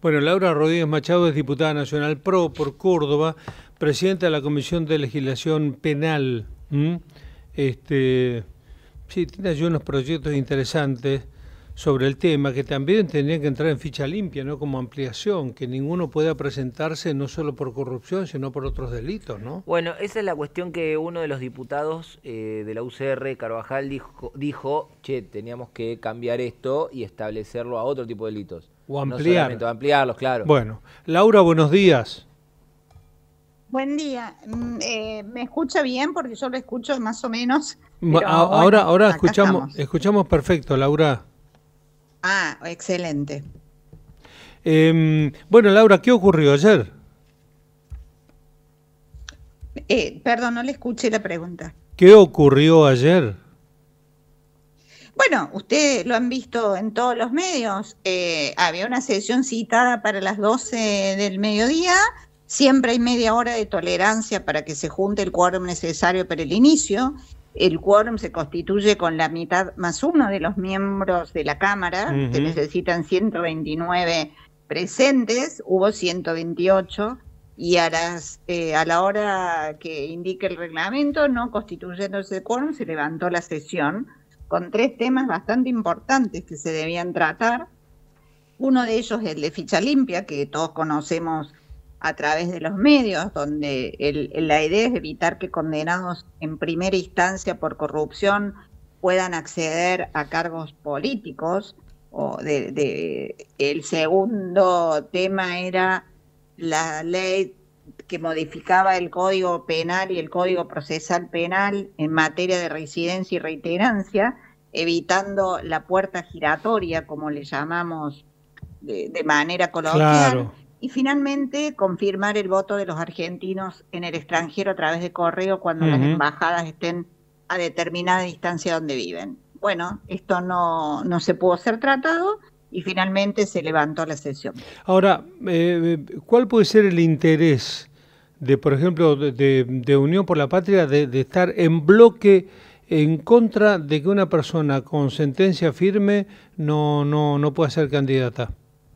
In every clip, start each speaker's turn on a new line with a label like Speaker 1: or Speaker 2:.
Speaker 1: Bueno, Laura Rodríguez Machado es diputada nacional PRO por Córdoba, presidenta de la Comisión de Legislación Penal. Sí, tiene allí unos proyectos interesantes sobre el tema que también tendrían que entrar en ficha limpia, ¿no? Como ampliación, que ninguno pueda presentarse no solo por corrupción, sino por otros delitos, ¿no?
Speaker 2: Bueno, esa es la cuestión que uno de los diputados de la UCR, Carvajal, dijo, che, teníamos que cambiar esto y establecerlo a otro tipo de delitos.
Speaker 1: O ampliar.
Speaker 2: No solamente, ampliarlos, claro.
Speaker 1: Bueno, Laura, buenos días.
Speaker 3: Buen día. ¿Me escucha bien? Porque yo lo escucho más o menos.
Speaker 1: Ahora escuchamos perfecto, Laura.
Speaker 3: Ah, excelente.
Speaker 1: Bueno, Laura, ¿qué ocurrió ayer?
Speaker 3: Perdón, no le escuché la pregunta.
Speaker 1: ¿Qué ocurrió ayer?
Speaker 3: Bueno, ustedes lo han visto en todos los medios. Había una sesión citada para las 12 del mediodía. Siempre hay media hora de tolerancia para que se junte el quórum necesario para el inicio. El quórum se constituye con la mitad más uno de los miembros de la Cámara. Se necesitan 129 presentes, hubo 128, y a la hora que indique el reglamento, no constituyéndose el quórum, se levantó la sesión con 3 temas bastante importantes que se debían tratar. Uno de ellos es el de ficha limpia, que todos conocemos a través de los medios, donde la idea es evitar que condenados en primera instancia por corrupción puedan acceder a cargos políticos. El segundo tema era la ley que modificaba el Código Penal y el Código Procesal Penal en materia de reincidencia y reiterancia, evitando la puerta giratoria, como le llamamos de manera coloquial.
Speaker 1: Claro.
Speaker 3: Y finalmente, confirmar el voto de los argentinos en el extranjero a través de correo cuando las embajadas estén a determinada distancia donde viven. Bueno, esto no se pudo ser tratado y finalmente se levantó la sesión.
Speaker 1: Ahora, ¿cuál puede ser el interés de, por ejemplo, de Unión por la Patria de estar en bloque en contra de que una persona con sentencia firme no pueda ser candidata?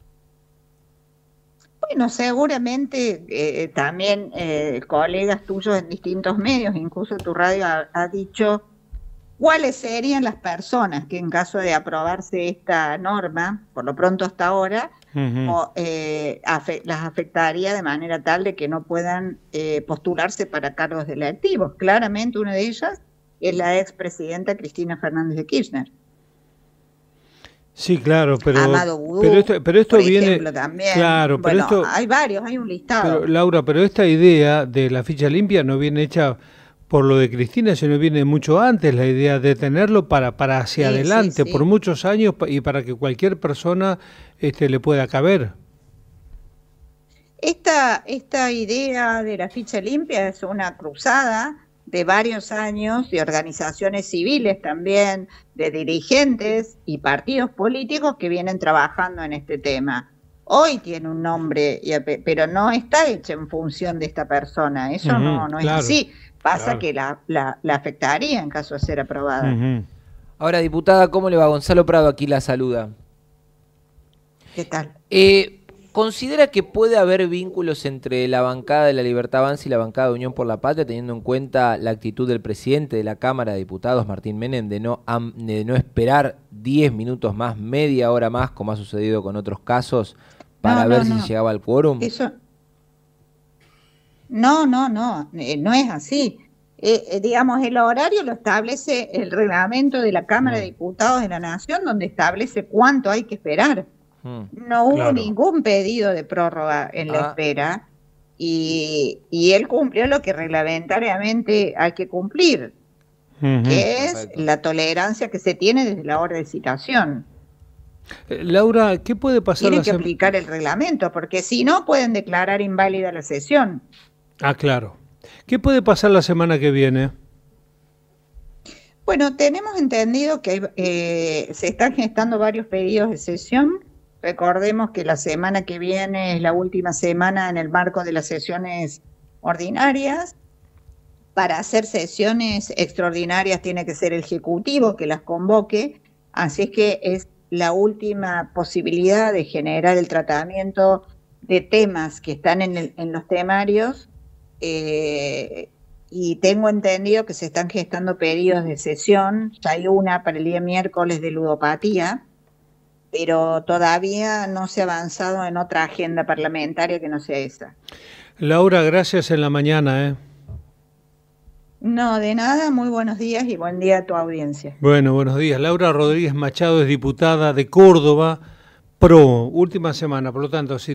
Speaker 3: Bueno, seguramente también colegas tuyos en distintos medios, incluso tu radio ha dicho cuáles serían las personas que en caso de aprobarse esta norma, por lo pronto hasta ahora, las afectaría de manera tal de que no puedan postularse para cargos electivos. Claramente una de ellas es la expresidenta Cristina Fernández de Kirchner.
Speaker 1: Sí, claro, pero
Speaker 3: Amado Vudú,
Speaker 1: pero esto
Speaker 3: por
Speaker 1: viene
Speaker 3: ejemplo, también.
Speaker 1: Claro, pero
Speaker 3: bueno,
Speaker 1: esto
Speaker 3: hay varios, hay un listado.
Speaker 1: Pero, Laura, pero esta idea de la ficha limpia no viene hecha por lo de Cristina, sino viene mucho antes, la idea de tenerlo para hacia adelante, por muchos años, y para que cualquier persona le pueda caber.
Speaker 3: Esta idea de la ficha limpia es una cruzada de varios años, de organizaciones civiles también, de dirigentes y partidos políticos que vienen trabajando en este tema. Hoy tiene un nombre, pero no está hecha en función de esta persona. Eso no es así. Pasa que la afectaría en caso de ser aprobada.
Speaker 2: Ahora, diputada, ¿cómo le va? Gonzalo Prado aquí la saluda.
Speaker 3: ¿Qué tal?
Speaker 2: ¿Considera que puede haber vínculos entre la bancada de la Libertad Avanza y la bancada de Unión por la Patria, teniendo en cuenta la actitud del presidente de la Cámara de Diputados, Martín Menem, de no esperar 10 minutos más, media hora más, como ha sucedido con otros casos, para ver si llegaba al quórum?
Speaker 3: Eso no es así. Digamos, el horario lo establece el reglamento de la Cámara de Diputados de la Nación, donde establece cuánto hay que esperar. No hubo ningún pedido de prórroga en la espera y él cumplió lo que reglamentariamente hay que cumplir, que es la tolerancia que se tiene desde la hora de citación.
Speaker 1: Laura, ¿qué puede pasar?
Speaker 3: Tienen que aplicar el reglamento, porque si no pueden declarar inválida la sesión.
Speaker 1: Ah, claro. ¿Qué puede pasar la semana que viene?
Speaker 3: Bueno, tenemos entendido que se están gestando varios pedidos de sesión. Recordemos que la semana que viene es la última semana en el marco de las sesiones ordinarias. Para hacer sesiones extraordinarias tiene que ser el Ejecutivo que las convoque, así es que es la última posibilidad de generar el tratamiento de temas que están en los temarios, y tengo entendido que se están gestando pedidos de sesión. Ya hay una para el día miércoles de ludopatía, pero todavía no se ha avanzado en otra agenda parlamentaria que no sea esa.
Speaker 1: Laura, gracias en la mañana.
Speaker 3: No, de nada, muy buenos días y buen día a tu audiencia.
Speaker 1: Bueno, buenos días. Laura Rodríguez Machado es diputada de Córdoba, PRO, última semana, por lo tanto, si